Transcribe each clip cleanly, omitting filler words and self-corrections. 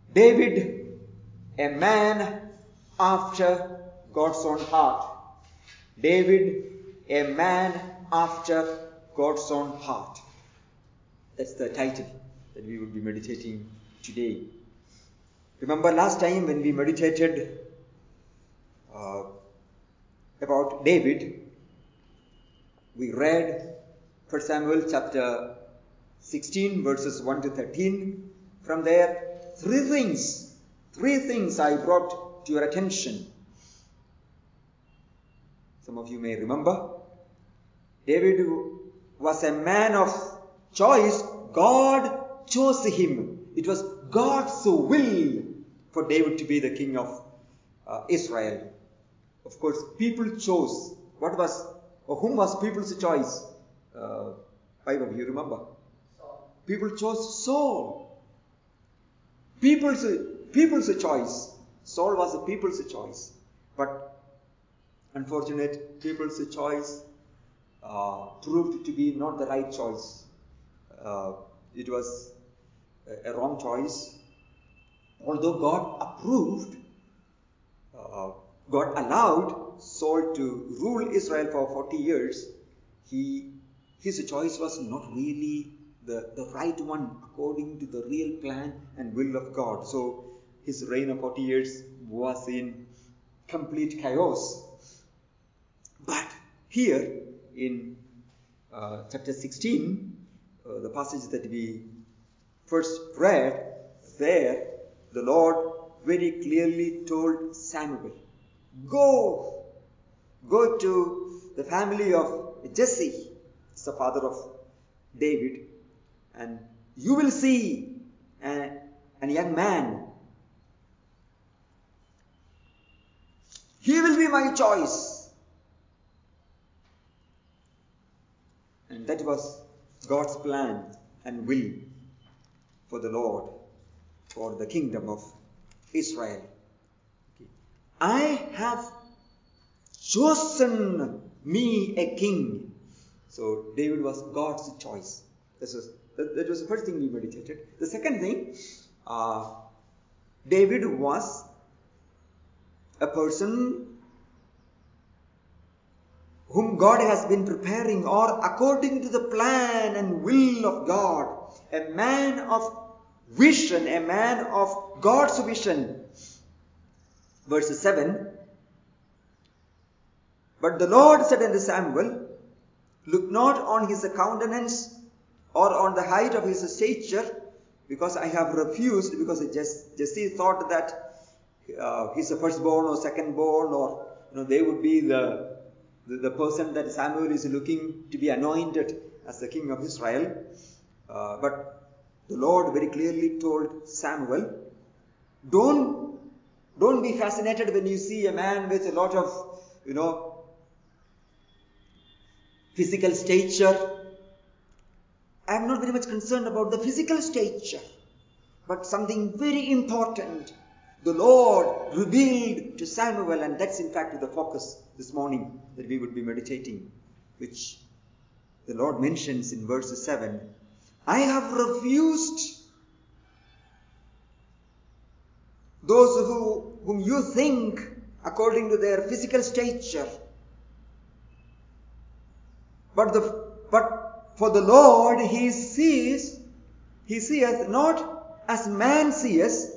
David, a man after God's own heart. David, a man after God's own heart. That's the title that we will be meditating today. Remember last time when we meditated about David, we read 1 Samuel chapter 16 verses 1 to 13. From there, three things I brought to your attention. Some of you may remember, David was a man of choice. God chose him. It was God's will for David to be the king of Israel. Of course, people chose. Whom was people's choice? Five of you remember? Saul. People chose Saul. People's choice. Saul was the people's choice. But unfortunately, people's choice proved to be not the right choice. It was a wrong choice. Although God approved, God allowed Saul to rule Israel for 40 years, his choice was not really the right one according to the real plan and will of God. So his reign of 40 years was in complete chaos. But here in chapter 16, the passage that we first read, there the Lord very clearly told Samuel, go to the family of Jesse, it's the father of David, and you will see a young man. He will be my choice. And that was God's plan and will for the Lord, for the kingdom of Israel. I have chosen me a king. So David was God's choice. That was the first thing we meditated. The second thing, David was a person whom God has been preparing, or according to the plan and will of God, a man of vision, a man of God's vision. Verse 7, but the Lord said unto Samuel, look not on his countenance or on the height of his stature, because I have refused, because Jesse thought that he's a firstborn or secondborn, or they would be the person that Samuel is looking to be anointed as the king of Israel. But the Lord very clearly told Samuel, don't be fascinated when you see a man with a lot of, physical stature. I am not very much concerned about the physical stature, but something very important the Lord revealed to Samuel, and that's in fact the focus this morning that we would be meditating, which the Lord mentions in verse 7. I have refused those whom you think according to their physical stature. But for the Lord, He seeth not as man seeth.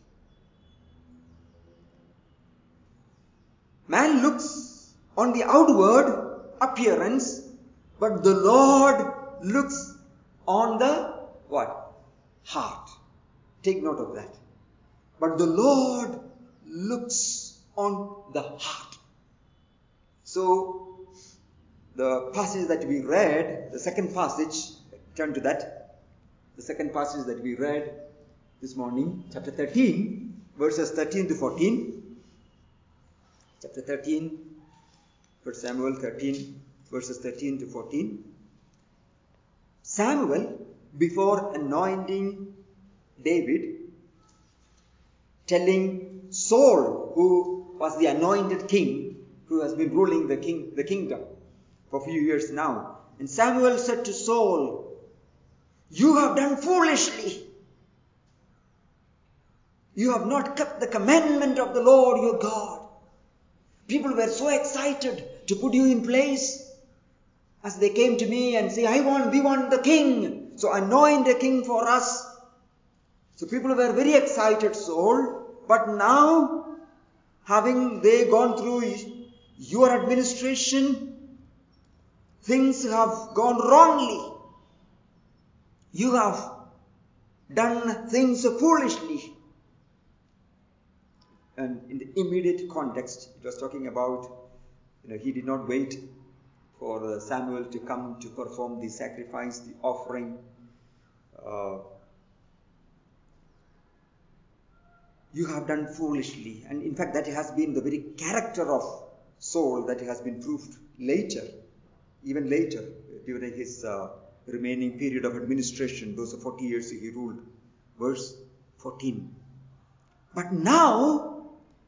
Man looks on the outward appearance, but the Lord looks on the what? Heart. Take note of that. But the Lord looks on the heart. So, the passage that we read, the second passage, turn to that. The second passage that we read this morning, chapter 13, verses 13 to 14. Chapter 13, 1 Samuel 13, verses 13 to 14. Samuel, before anointing David, telling Saul, who was the anointed king, who has been ruling the kingdom for a few years now. And Samuel said to Saul, you have done foolishly. You have not kept the commandment of the Lord your God. People were so excited to put you in place. As they came to me and say, we want the king. So anoint a king for us. So people were very excited, Saul. But now, having they gone through your administration, things have gone wrongly. You have done things foolishly. And in the immediate context, it was talking about, he did not wait for Samuel to come to perform the sacrifice, the offering. You have done foolishly. And in fact, that has been the very character of Saul that has been proved later, even later, during his remaining period of administration, those 40 years he ruled. Verse 14. But now,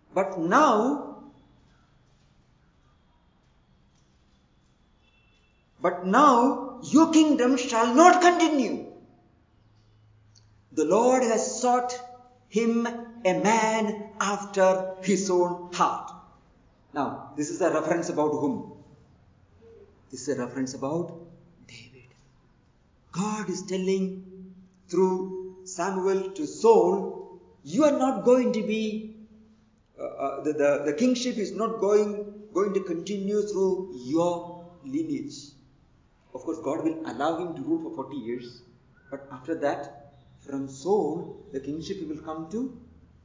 your kingdom shall not continue. The Lord has sought him a man after his own heart. Now, this is a reference about whom? This is a reference about David. God is telling through Samuel to Saul, you are not going to be, the kingship is not going to continue through your lineage. Of course, God will allow him to rule for 40 years. But after that, from Saul, the kingship will come to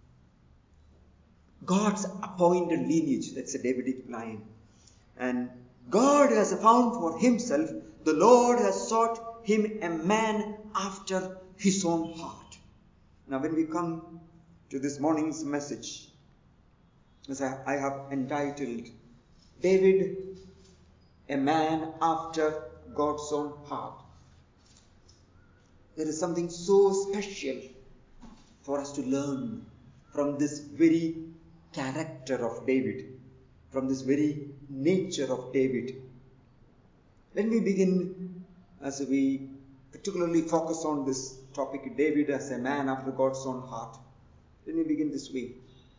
God's appointed lineage. That's a Davidic line. And God has found for himself, the Lord has sought him a man after his own heart. Now when we come to this morning's message, as I have entitled, David, a man after God's own heart. There is something so special for us to learn from this very character of David, from this very nature of David. Let me begin, as we particularly focus on this topic, David as a man after God's own heart. Let me begin this way.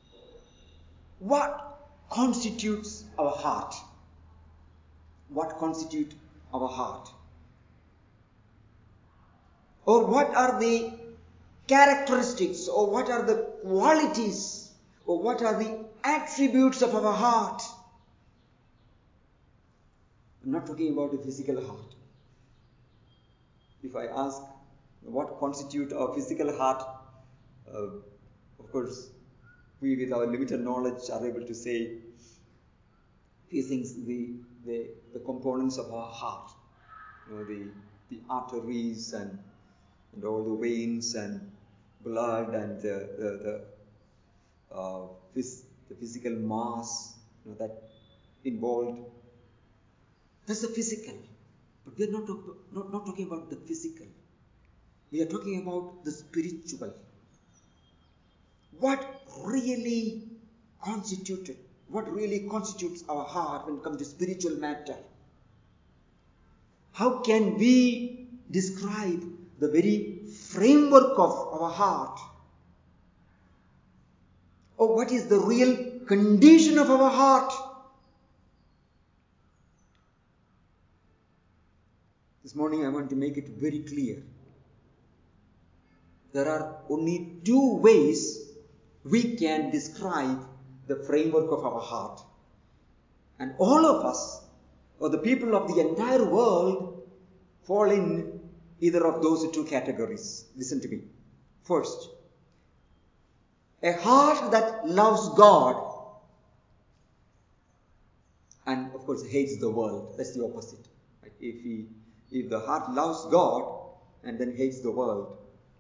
What constitutes our heart? What constitutes our heart? Or what are the characteristics, or what are the qualities, or what are the attributes of our heart? I'm not talking about the physical heart. If I ask what constitutes our physical heart, of course, we with our limited knowledge are able to say few things, the components of our heart, the arteries and all the veins and blood and the physical mass that involved. That's the physical. But we are not talking about the physical. We are talking about the spiritual. What really constitutes our heart when it comes to spiritual matter? How can we describe the very framework of our heart? Or what is the real condition of our heart? This morning I want to make it very clear. There are only two ways we can describe the framework of our heart. And all of us, or the people of the entire world, fall in either of those two categories. Listen to me. First, a heart that loves God and of course hates the world. That's the opposite. Right? If the heart loves God and then hates the world,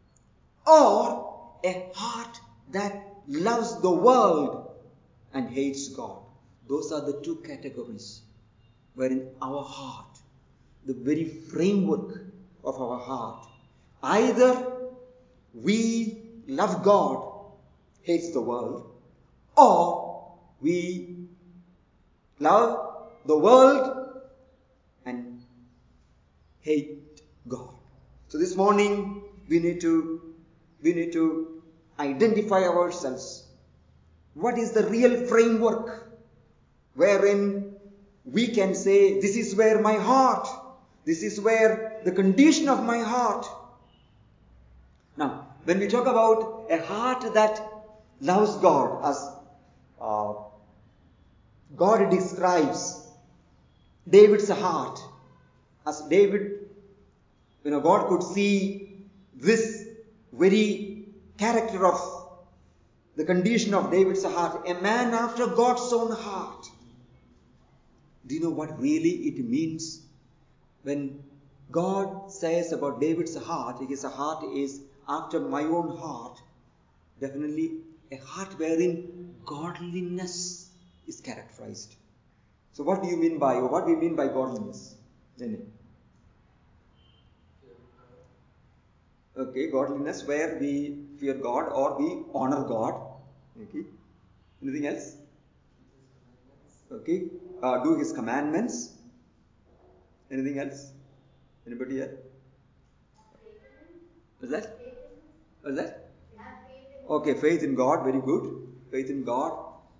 or a heart that loves the world and hates God. Those are the two categories wherein our heart, the very framework of our heart, either we love God, hates the world, or we love the world and hate God. So this morning we need to identify ourselves? What is the real framework wherein we can say, this is where my heart, this is where the condition of my heart. Now, when we talk about a heart that loves God, as God describes David's heart, as David, God could see this very character of the condition of David's heart, a man after God's own heart. Do you know what really it means? When God says about David's heart, his heart is after my own heart, definitely a heart wherein godliness is characterized. So what do you mean by godliness? Jenny? Okay, godliness where we fear God or we honor God. Okay. Anything else? Okay. Do His commandments. Anything else? Anybody here? What's that? What's that? Okay, faith in God. Very good. Faith in God.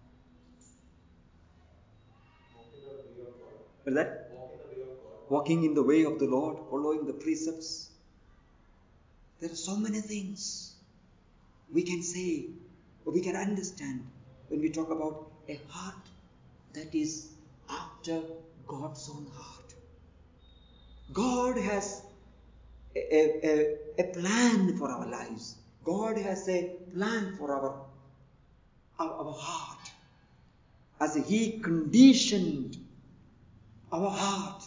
What's that? Walking in the way of the Lord. Following the precepts. There are so many things we can say or we can understand when we talk about a heart that is after God's own heart. God has a plan for our lives. God has a plan for our heart. As He conditioned our heart,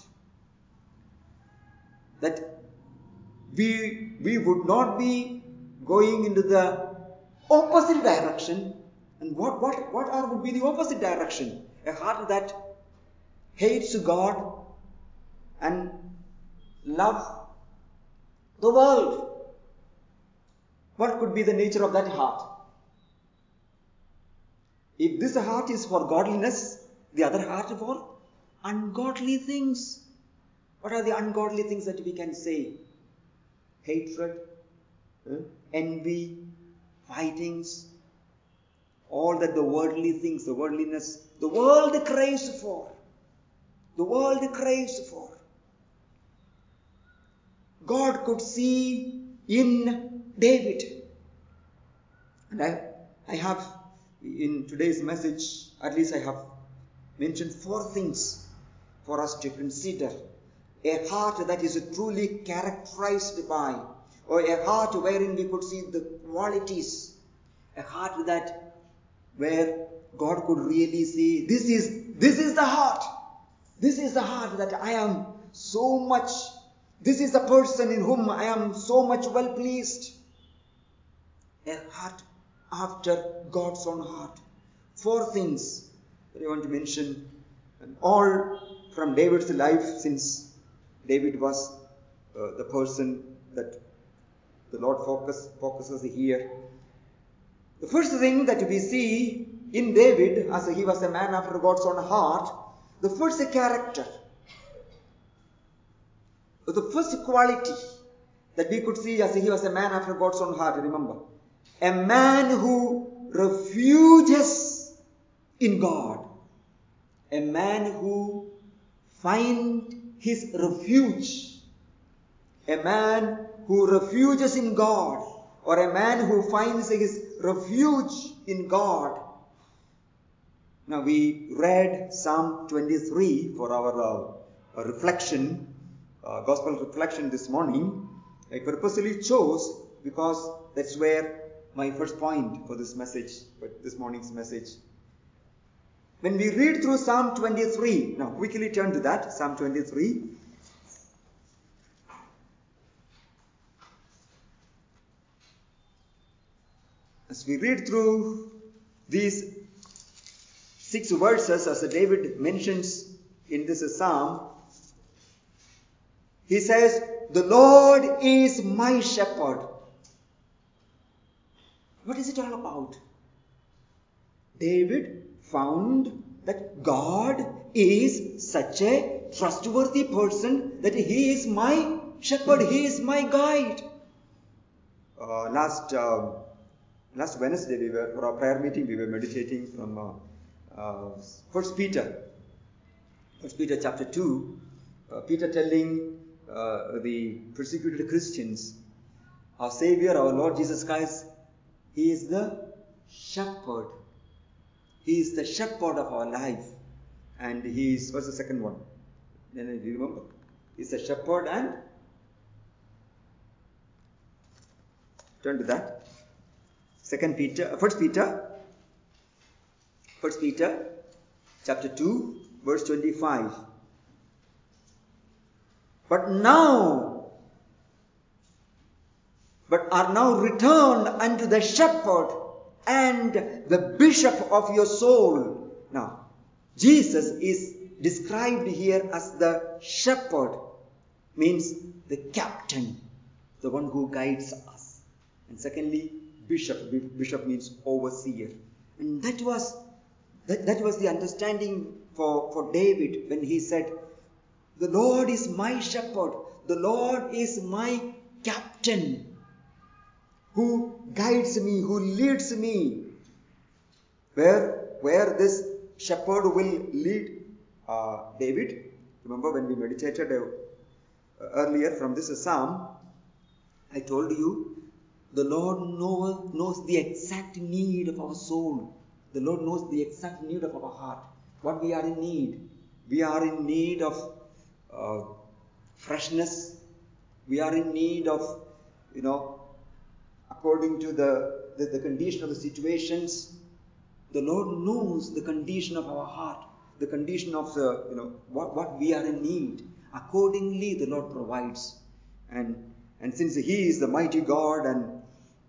that we would not be going into the opposite direction. And what would be the opposite direction? A heart that hates God and loves the world. What could be the nature of that heart? If this heart is for godliness, the other heart for ungodly things. What are the ungodly things that we can say? Hatred, envy, fightings, all that the worldly things, the worldliness, the world craves for. The world craves for. God could see in David. And I have, in today's message, at least I have mentioned 4 things for us to consider. A heart that is truly characterized by, or a heart wherein we could see the qualities. A heart that, where God could really see, this is the heart. This is the heart that I am so much, this is the person in whom I am so much well pleased. A heart after God's own heart. 4 things that I want to mention, and all from David's life, since David was the person that the Lord focuses here. The first thing that we see in David, as he was a man after God's own heart, the first character, the first quality that we could see as he was a man after God's own heart, remember, a man who refuges in God, a man who finds his refuge, a man who refuges in God, or a man who finds his refuge in God. Now we read Psalm 23 for our reflection, gospel reflection this morning. I purposely chose because that's where my first point for this message, for this morning's message. When we read through Psalm 23, now quickly turn to that, Psalm 23. As we read through these 6 verses, as David mentions in this psalm, he says, "The Lord is my shepherd." What is it all about? David found that God is such a trustworthy person that He is my shepherd, He is my guide. Last Last Wednesday, for our prayer meeting, we were meditating from First Peter. First Peter chapter 2. Peter telling the persecuted Christians, our Savior, our Lord Jesus Christ, He is the shepherd. He is the shepherd of our life. And He is, what's the second one? Do you remember? He is the shepherd and, turn to that. First Peter chapter 2, verse 25. But are now returned unto the shepherd and the bishop of your soul. Now, Jesus is described here as the shepherd, means the captain, the one who guides us. And secondly, bishop. Bishop means overseer. And that was the understanding for David when he said, the Lord is my shepherd. The Lord is my captain, who guides me, who leads me. Where this shepherd will lead David. Remember when we meditated earlier from this psalm, I told you, the Lord knows the exact need of our soul. The Lord knows the exact need of our heart. What we are in need. We are in need of freshness. We are in need of, according to the condition of the situations. The Lord knows the condition of our heart, the condition of what we are in need. Accordingly, the Lord provides. And since He is the mighty God and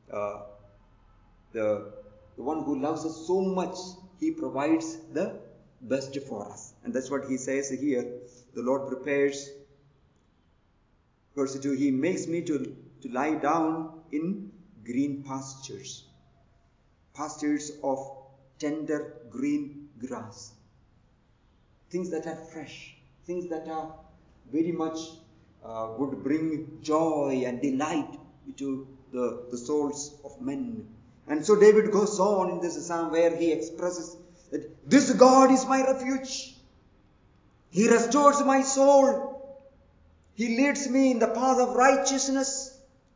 the one who loves us so much, He provides the best for us. And that's what He says here. The Lord prepares. Verse 2, He makes me to lie down in green pastures. Pastures of tender green grass. Things that are fresh. Things that are very much would bring joy and delight to the souls of men. And so David goes on in this psalm where he expresses that this God is my refuge. He restores my soul. He leads me in the path of righteousness.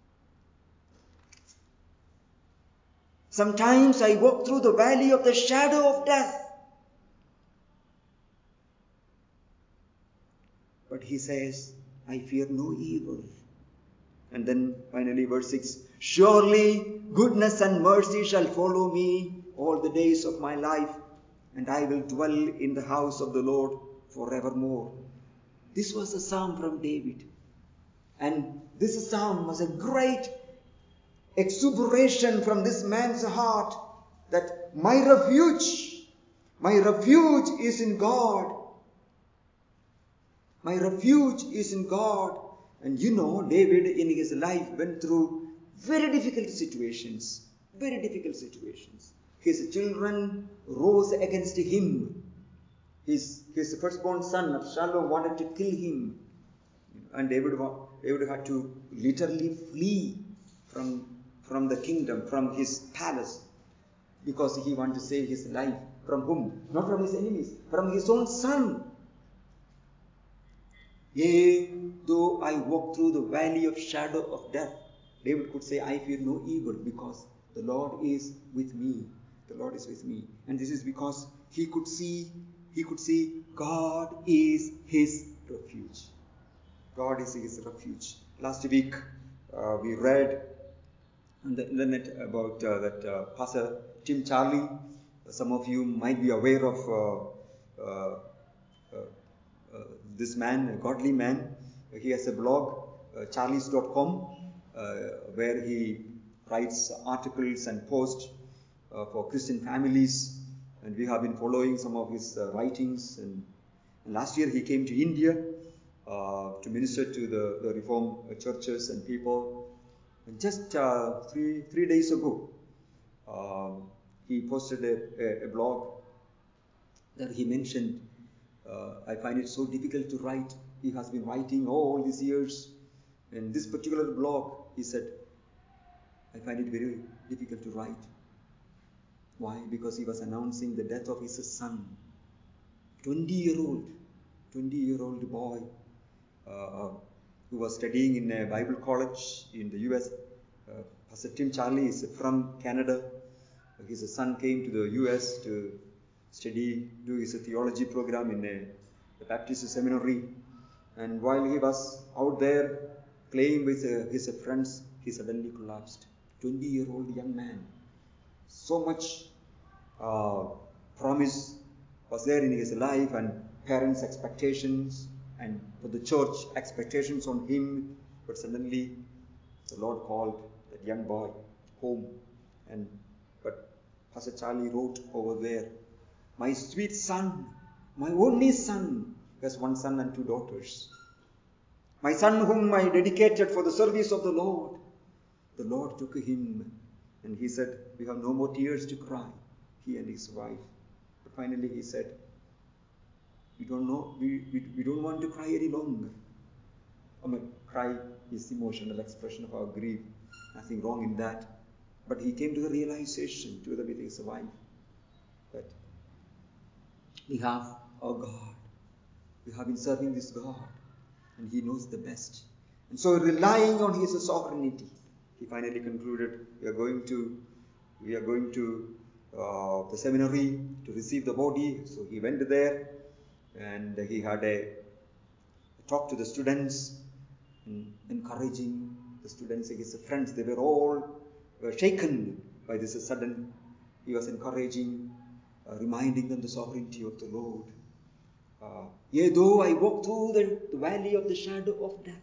Sometimes I walk through the valley of the shadow of death. But he says, I fear no evil. And then finally verse 6, surely goodness and mercy shall follow me all the days of my life, and I will dwell in the house of the Lord forevermore. This was a psalm from David. And this psalm was a great exuberation from this man's heart that my refuge is in God. My refuge is in God. And David in his life went through very difficult situations. Very difficult situations. His children rose against him. His firstborn son Absalom wanted to kill him. And David had to literally flee from the kingdom, from his palace, because he wanted to save his life. From whom? Not from his enemies, from his own son. Yea, though I walk through the valley of shadow of death, David could say, I fear no evil, because the Lord is with me. The Lord is with me. And this is because he could see God is his refuge. God is his refuge. Last week we read on the internet about that Pastor Tim Charlie. Some of you might be aware of this man, a godly man. He has a blog, charlies.com, where he writes articles and posts for Christian families. And we have been following some of his writings. And last year he came to India to minister to the Reformed churches and people. And just 3 days ago, he posted a blog that he mentioned, I find it so difficult to write. He has been writing all these years. And this particular blog, he said, I find it very difficult to write. Why? Because he was announcing the death of his son. 20-year-old boy who was studying in a Bible college in the US. Pastor Tim Charlie is from Canada. His son came to the US to study, do his theology program in a Baptist seminary. And while he was out there playing with his friends, he suddenly collapsed. 20-year-old young man. So much promise was there in his life, and parents' expectations, and for the church expectations on him. But suddenly the Lord called that young boy home. But Pastor Charlie wrote over there, my sweet son, my only son, he has one son and two daughters. My son whom I dedicated for the service of the Lord took him, and he said, we have no more tears to cry, he and his wife. But finally he said, we don't want to cry any longer. Cry is emotional expression of our grief. Nothing wrong in that. But he came to the realization, together with his wife, that we have our God. We have been serving this God, and he knows the best. And so, relying on his sovereignty, he finally concluded, we are going to the seminary to receive the body. So he went there, and he had a talk to the students, encouraging the students, his friends. They were shaken by this sudden. He was encouraging, reminding them the sovereignty of the Lord. Yea, though I walk through the valley of the shadow of death.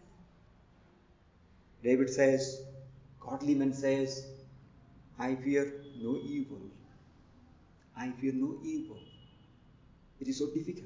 David says, godly man says, I fear no evil. I fear no evil. It is so difficult.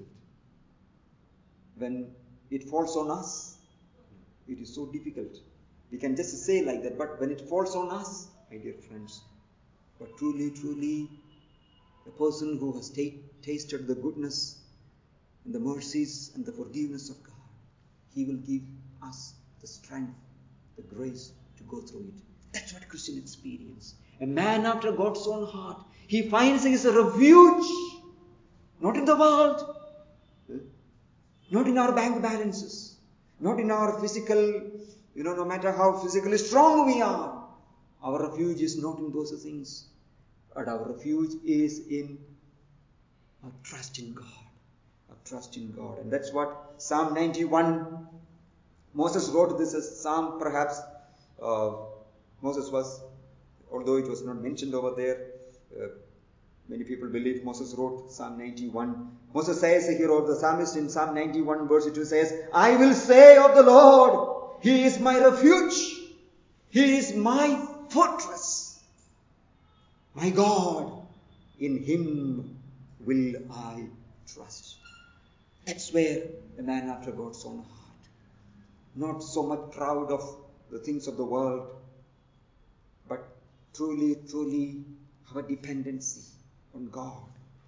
When it falls on us, it is so difficult. We can just say like that, but when it falls on us, my dear friends, but truly, a person who has tasted the goodness and the mercies and the forgiveness of God, he will give us the strength, the grace to go through it. That's what Christian experience. A man after God's own heart, he finds his refuge, not in the world, not in our bank balances, not in our physical, no matter how physically strong we are. Our refuge is not in those things, but our refuge is in our trust in God. Our trust in God. And that's what Psalm 91, Moses wrote this as Psalm, perhaps. Moses was, although it was not mentioned over there, many people believe Moses wrote Psalm 91. Moses says here, or the psalmist in Psalm 91 verse 2 says, I will say of the Lord, He is my refuge. He is my fortress. My God, in Him will I trust. That's where a man after God's own heart, not so much proud of the things of the world, but truly have a dependency on God.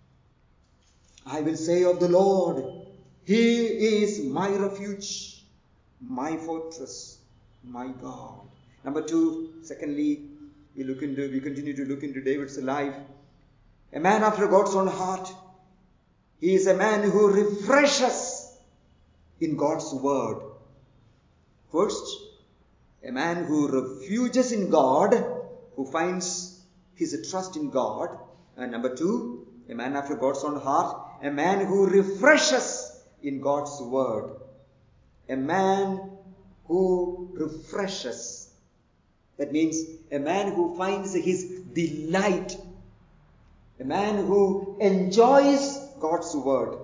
I will say of the Lord, He is my refuge, my fortress, my God. Number two, secondly, we continue to look into David's life. A man after God's own heart, he is a man who refreshes in God's word. First, a man who refuges in God, who finds his trust in God. And number two, a man after God's own heart, a man who refreshes in God's word. A man who refreshes. That means a man who finds his delight. A man who enjoys God's word.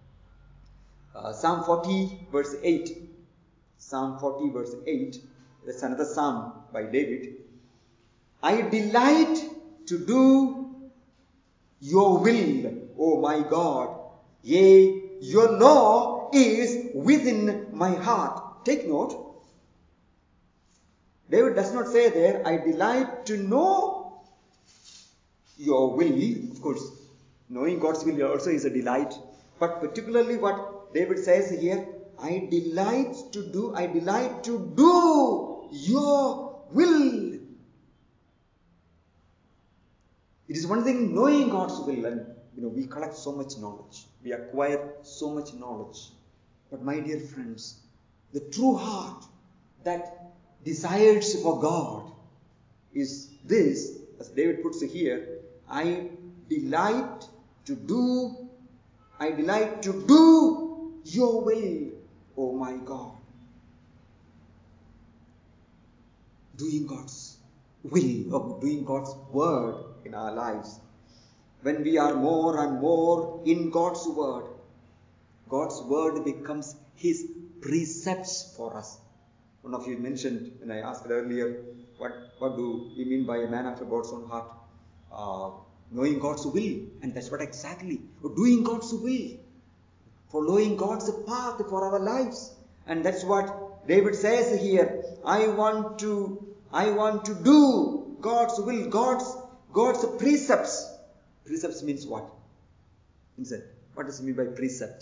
Psalm 40 verse 8. Psalm 40 verse 8. That's another psalm by David. I delight to do your will, O my God. Yea, your law is within my heart. Take note. David does not say there, I delight to know your will. Of course, knowing God's will also is a delight. But particularly what David says here, I delight to do your will. It is one thing knowing God's will, and we collect so much knowledge. We acquire so much knowledge. But my dear friends, the true heart that desires for God is this, as David puts it here, I delight to do your will, O my God. Doing God's will, or doing God's word in our lives. When we are more and more in God's word becomes His precepts for us. One of you mentioned, when I asked earlier, what do we mean by a man after God's own heart? Knowing God's will, and that's what exactly, doing God's will, following God's path for our lives. And that's what David says here. I want to do God's will, God's precepts. Precepts means what? What does it mean by precept?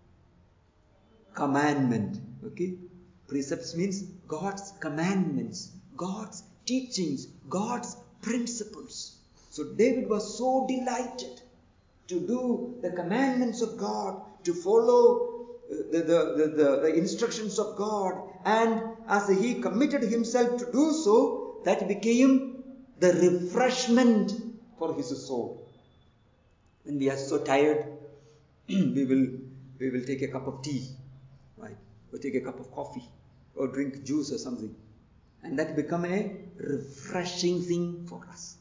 Commandment. Okay? Precepts means God's commandments, God's teachings, God's principles. So David was so delighted to do the commandments of God, to follow the instructions of God, and as he committed himself to do so, that became the refreshment for his soul. When we are so tired, we will take a cup of tea, right? Or take a cup of coffee, or drink juice or something, and that become a refreshing thing for us.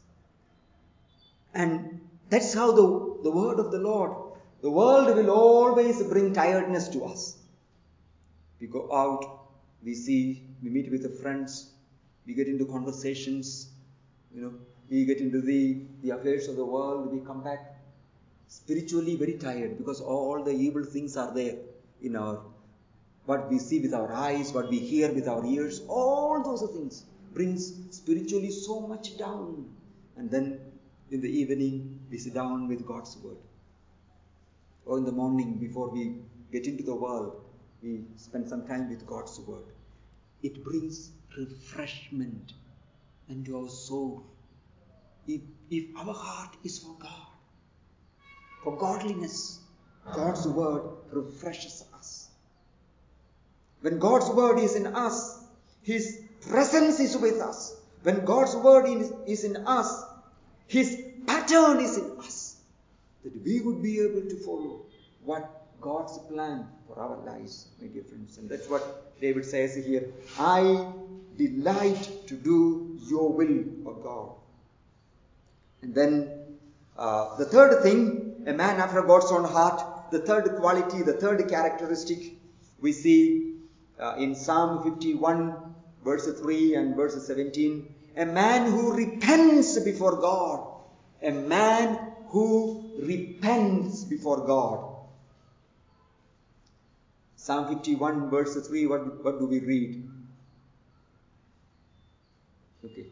And that's how the word of the Lord, the world will always bring tiredness to us. We go out, we meet with the friends, we get into conversations, we get into the affairs of the world, we come back spiritually very tired, because all the evil things are there in what we see with our eyes, what we hear with our ears, all those things brings spiritually so much down. And then in the evening, we sit down with God's word. Or in the morning, before we get into the world, we spend some time with God's word. It brings refreshment into our soul. If our heart is for God, for godliness, God's word refreshes us. When God's word is in us, His presence is with us. When God's word is in us, His pattern is in us, that we would be able to follow what God's plan for our lives, my dear friends. And that's what David says here. I delight to do your will, O God. And then the third thing, a man after God's own heart, the third quality, the third characteristic we see in Psalm 51, verse 3 and verse 17. A man who repents before God. A man who repents before God. Psalm 51, verse 3, what do we read? Okay.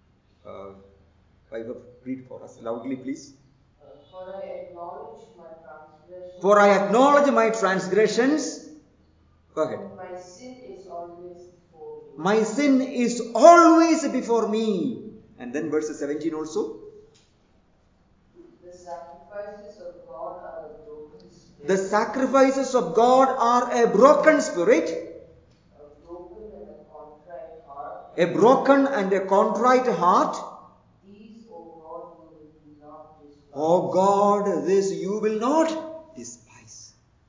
Read for us loudly, please. For I acknowledge my transgressions. For I acknowledge my transgressions. Go ahead. My sin is always before me. My sin is always before me. And then verse 17 also. The sacrifices of God are a broken spirit. The sacrifices of God are a broken spirit. A broken and a contrite heart. A broken and a contrite heart. These, O God, you will not despise. O God, this you will not despise.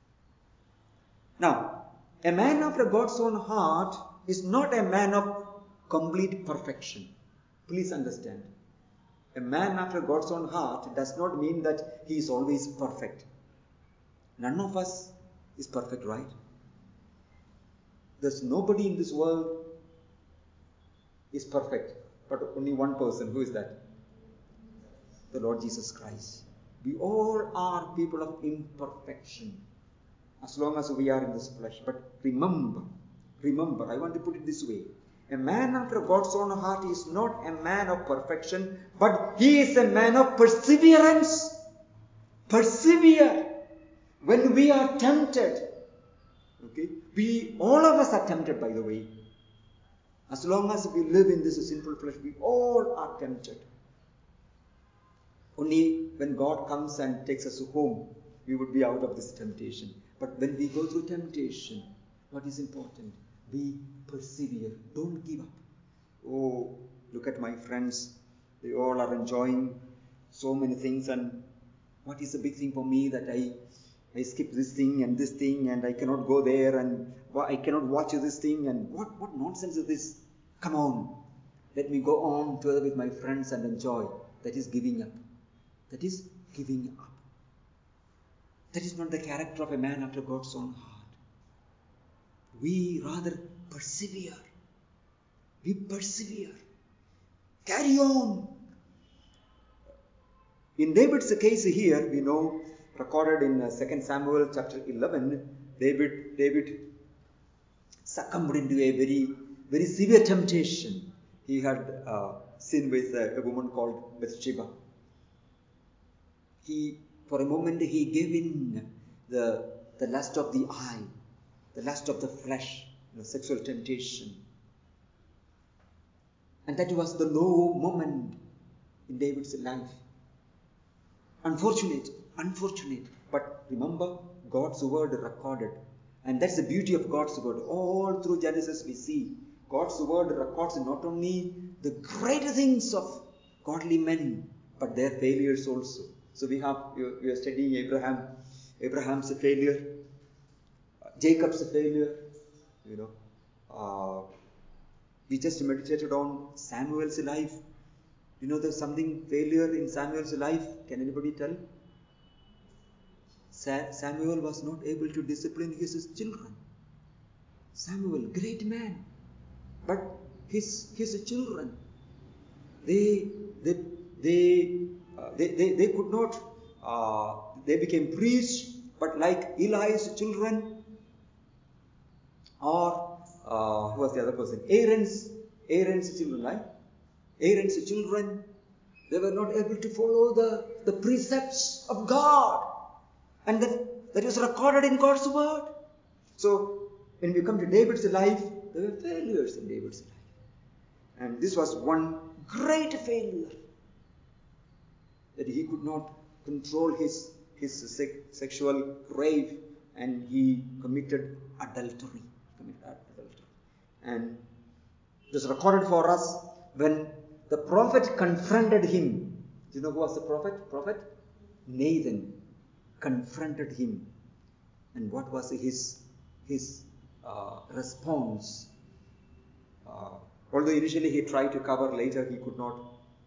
Now, a man after God's own heart is not a man of complete perfection. Please understand. A man after God's own heart does not mean that he is always perfect. None of us is perfect, right? There's nobody in this world is perfect, but only one person. Who is that? The Lord Jesus Christ. We all are people of imperfection, as long as we are in this flesh. But remember, I want to put it this way. A man after God's own heart is not a man of perfection, but he is a man of perseverance. Persevere when we are tempted. Okay? All of us are tempted, by the way. As long as we live in this sinful flesh, we all are tempted. Only when God comes and takes us home, we would be out of this temptation. But when we go through temptation, what is important? We persevere. Don't give up. Oh, look at my friends. They all are enjoying so many things, and what is the big thing for me that I skip this thing and I cannot go there and I cannot watch this thing, and what nonsense is this? Come on, let me go on together with my friends and enjoy. That is giving up. That is giving up. That is not the character of a man after God's own heart. We rather persevere. We persevere. Carry on. In David's case here, we know, recorded in 2 Samuel chapter 11, David succumbed into a very, very severe temptation. He had sinned with a woman called Bathsheba. For a moment, he gave in the lust of the eye, the lust of the flesh, sexual temptation. And that was the low moment in David's life. Unfortunate. But remember, God's word recorded. And that's the beauty of God's word. All through Genesis we see God's word records not only the great things of godly men, but their failures also. So we are studying Abraham's failure, Jacob's failure. We just meditated on Samuel's life. There's something failure in Samuel's life. Can anybody tell? Samuel was not able to discipline his children. Samuel, great man, but his children, they could not. They became priests, but like Eli's children, or who was the other person? Aaron's children, right? Aaron's children, they were not able to follow the precepts of God. And that is recorded in God's word. So, when we come to David's life, there were failures in David's life. And this was one great failure. That he could not control his sexual crave, and he committed adultery. And it was recorded for us when the prophet confronted him. Do you know who was the prophet? Prophet Nathan confronted him. And what was his response? Although initially he tried to cover, later he could not.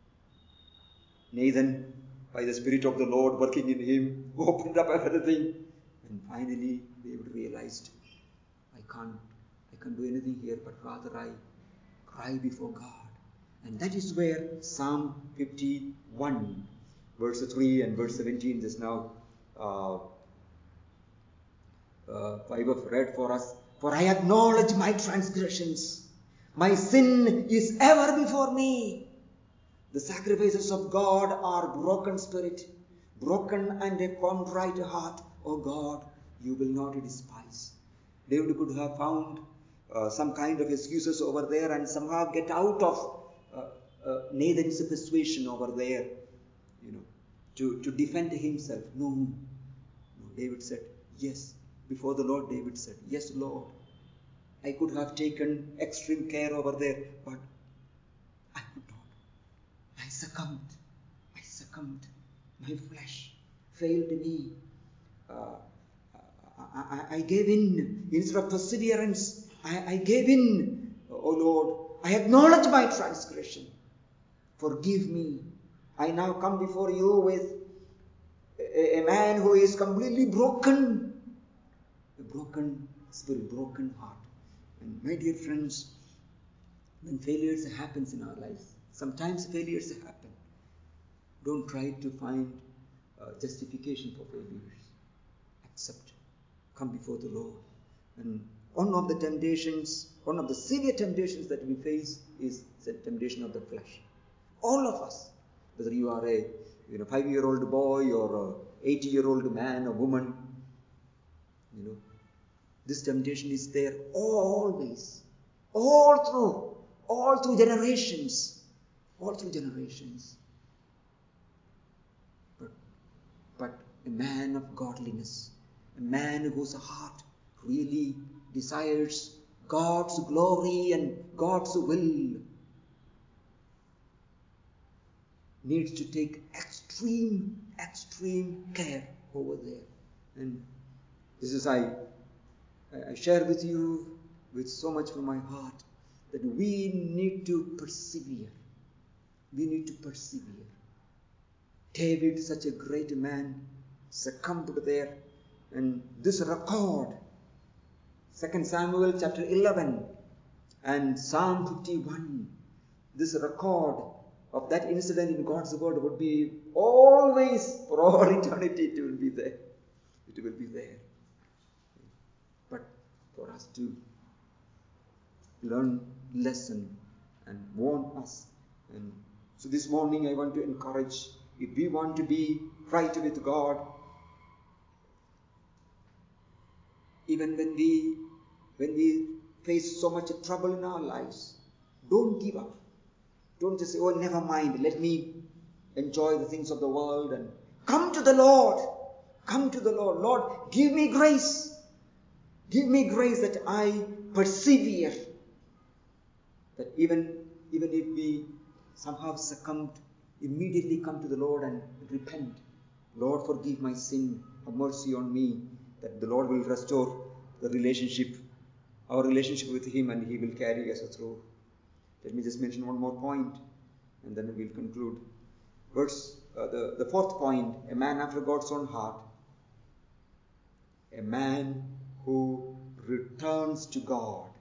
Nathan, by the Spirit of the Lord working in him, opened up everything. And finally David realized, I can't do anything here, but rather I cry before God. And that is where Psalm 51, verse 3 and verse 17 just now, Bible read for us. For I acknowledge my transgressions. My sin is ever before me. The sacrifices of God are broken spirit, broken and a contrite heart. O God, you will not despise. David could have found some kind of excuses over there and somehow get out of Nathan's persuasion over there, to defend himself. No, David said, yes. Before the Lord, David said, yes, Lord. I could have taken extreme care over there, but I could not. I succumbed. My flesh failed me. I gave in. Instead of perseverance, I gave in. Oh Lord, I acknowledge my transgression. Forgive me. I now come before you with a man who is completely broken. A broken spirit, broken heart. And my dear friends, when failures happens in our lives, sometimes failures happen. Don't try to find justification for failures. Accept. Come before the Lord. And one of the severe temptations that we face is the temptation of the flesh. All of us, whether you are a 5-year-old boy or a 80-year-old man or woman, this temptation is there always, all through generations. but a man of godliness, a man whose heart really desires God's glory and God's will, needs to take extreme care over there. And this is I share with you with so much from my heart, that we need to persevere. We need to persevere. David, such a great man, succumbed there, and this record, 2 Samuel chapter 11 and Psalm 51, this record of that incident in God's word would be always, for all eternity, it will be there. It will be there. But for us to learn lesson and warn us. And so this morning I want to encourage, if we want to be right with God, even when we face so much trouble in our lives, don't give up. Don't just say, oh, never mind, let me enjoy the things of the world, and come to the Lord. Come to the Lord. Lord, give me grace. Give me grace that I persevere. That even if we somehow succumbed, immediately come to the Lord and repent. Lord, forgive my sin. Have mercy on me. That the Lord will restore the relationship, our relationship with Him, and He will carry us through. Let me just mention one more point, and then we will conclude. The fourth point, a man after God's own heart. A man who returns to God.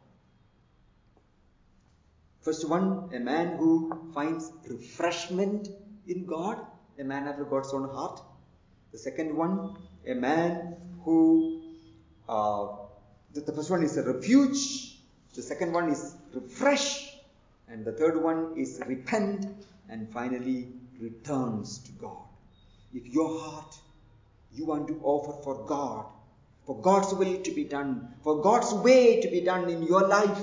First one, a man who finds refreshment in God, a man after God's own heart. The second one, a man who, the first one is a refuge, the second one is refresh, and the third one is repent, and finally returns to God. If your heart, you want to offer for God, for God's will to be done, for God's way to be done in your life,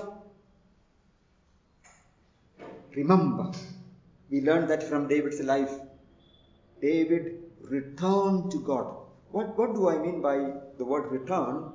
remember, we learned that from David's life. David returned to God. What do I mean by the word return?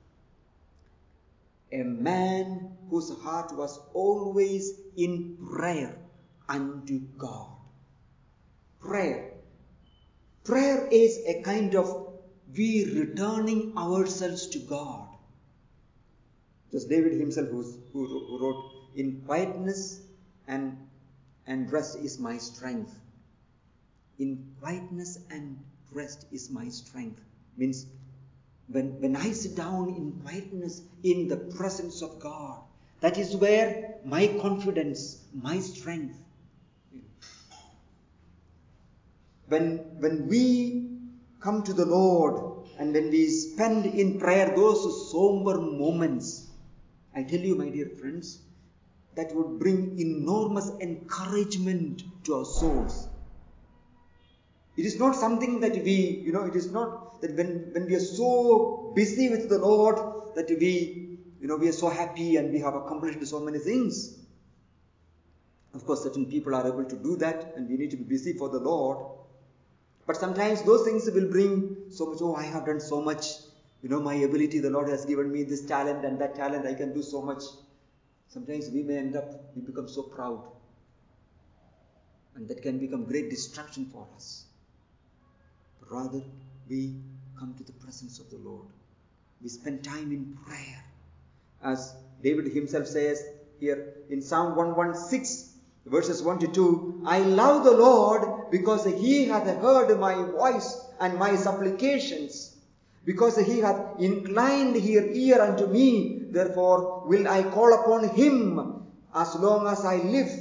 A man whose heart was always in prayer unto God. Prayer. Prayer is a kind of we returning ourselves to God. Just David himself who wrote, in quietness and rest is my strength. In quietness and rest is my strength. Means when I sit down in quietness in the presence of God, that is where my confidence, my strength. When we come to the Lord and when we spend in prayer those somber moments, I tell you, my dear friends, that would bring enormous encouragement to our souls. It is not something that it is not that when we are so busy with the Lord that we are so happy and we have accomplished so many things. Of course, certain people are able to do that, and we need to be busy for the Lord. But sometimes those things will bring so much, oh, I have done so much. My ability, the Lord has given me this talent and that talent, I can do so much. Sometimes we become so proud. And that can become great distraction for us. But rather, we come to the presence of the Lord. We spend time in prayer. As David himself says here in Psalm 116, verses 1 to 2, I love the Lord because He hath heard my voice and my supplications, because He hath inclined His ear unto me. Therefore will I call upon Him as long as I live.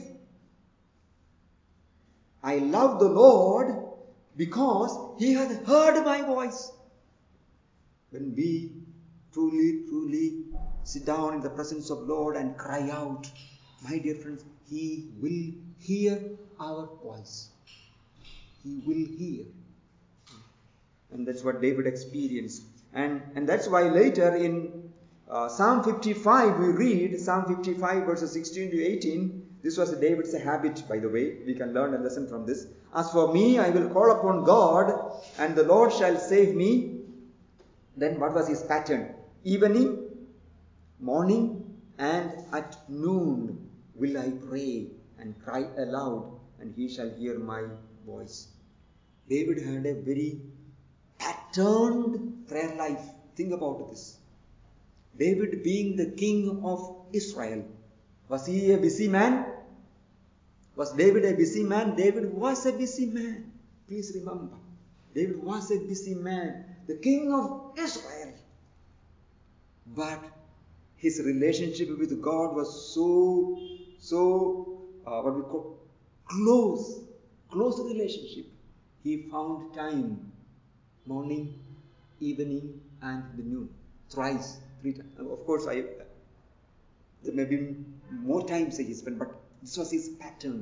I love the Lord because He hath heard my voice. When we truly sit down in the presence of Lord and cry out, my dear friends, He will hear our voice. He will hear. And that's what David experienced. And that's why later in Psalm 55 we read, Psalm 55 verses 16 to 18, This was David's habit, by the way. We can learn a lesson from this. As for me, I will call upon God, and the Lord shall save me. Then what was his pattern? Evening, morning, and at noon will I pray and cry aloud, and he shall hear my voice. David had a very patterned prayer life. Think about this. David being the king of Israel. Was he a busy man? Was David a busy man? David was a busy man. Please remember. David was a busy man. The king of Israel. But his relationship with God was so what we call close relationship. He found time, morning, evening, and the noon, thrice, 3 times. Of course, there may be more times he spent, but this was his pattern.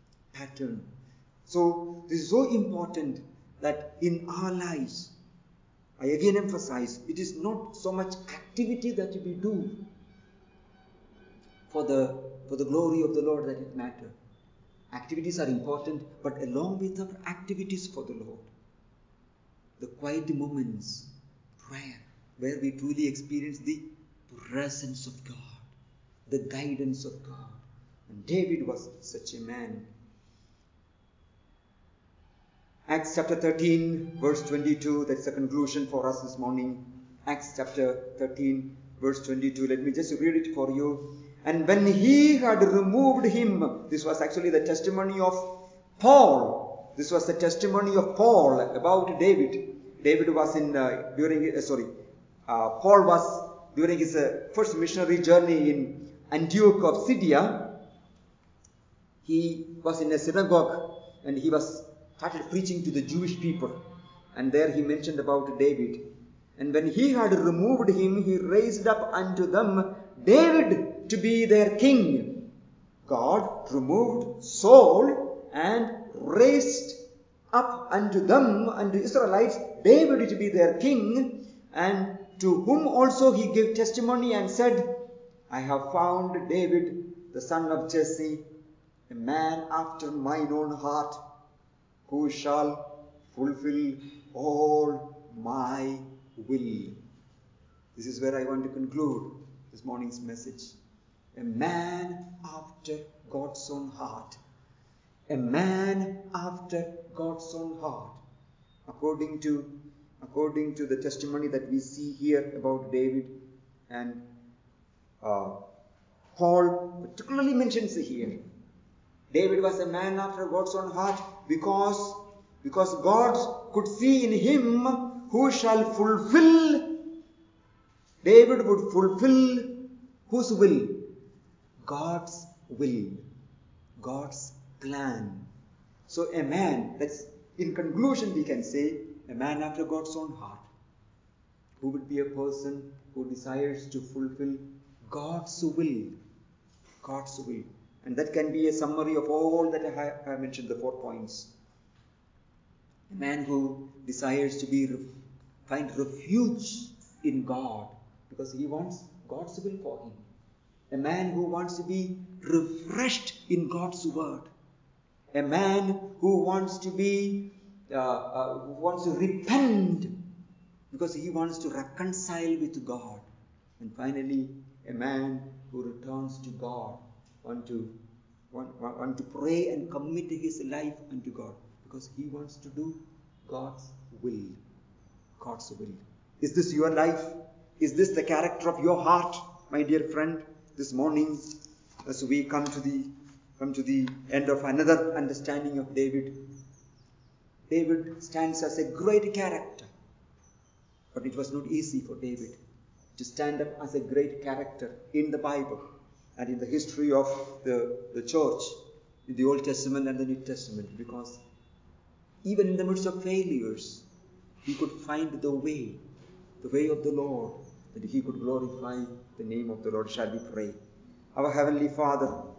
So this is so important that in our lives, I again emphasize, it is not so much activity that we do for the glory of the Lord that it matters. Activities are important, but along with our activities for the Lord, the quiet moments, prayer, where we truly experience the presence of God, the guidance of God. And David was such a man. Acts chapter 13, verse 22, that's the conclusion for us this morning. Acts chapter 13, verse 22. Let me just read it for you. And when he had removed him, this was actually the testimony of Paul. This was the testimony of Paul about David. David was Paul was during his first missionary journey in Antioch of Syria. He was in a synagogue and he started preaching to the Jewish people. And there he mentioned about David. And when he had removed him, he raised up unto them David to be their king. God removed Saul and raised up unto them, unto Israelites, David to be their king, and to whom also he gave testimony and said, I have found David, the son of Jesse, a man after mine own heart, who shall fulfill all my will. This is where I want to conclude this morning's message. A man after God's own heart. A man after God's own heart. According to the testimony that we see here about David, and Paul particularly mentions here. David was a man after God's own heart because God could see in him who shall fulfill. David would fulfill whose will? God's will. God's plan. So a man, that's in conclusion we can say, a man after God's own heart, who would be a person who desires to fulfill God's will. God's will. And that can be a summary of all that I have mentioned, the 4 points. A man who desires to find refuge in God because he wants God's will for him. A man who wants to be refreshed in God's word. A man who wants to repent because he wants to reconcile with God. And finally, a man who returns to God, want to pray and commit his life unto God because he wants to do God's will. God's will. Is this your life? Is this the character of your heart, my dear friend? This morning, as we come to the end of another understanding of David. David stands as a great character. But it was not easy for David to stand up as a great character in the Bible and in the history of the church, in the Old Testament and the New Testament, because even in the midst of failures, he could find the way of the Lord, that he could glorify the name of the Lord. Shall we pray? Our Heavenly Father,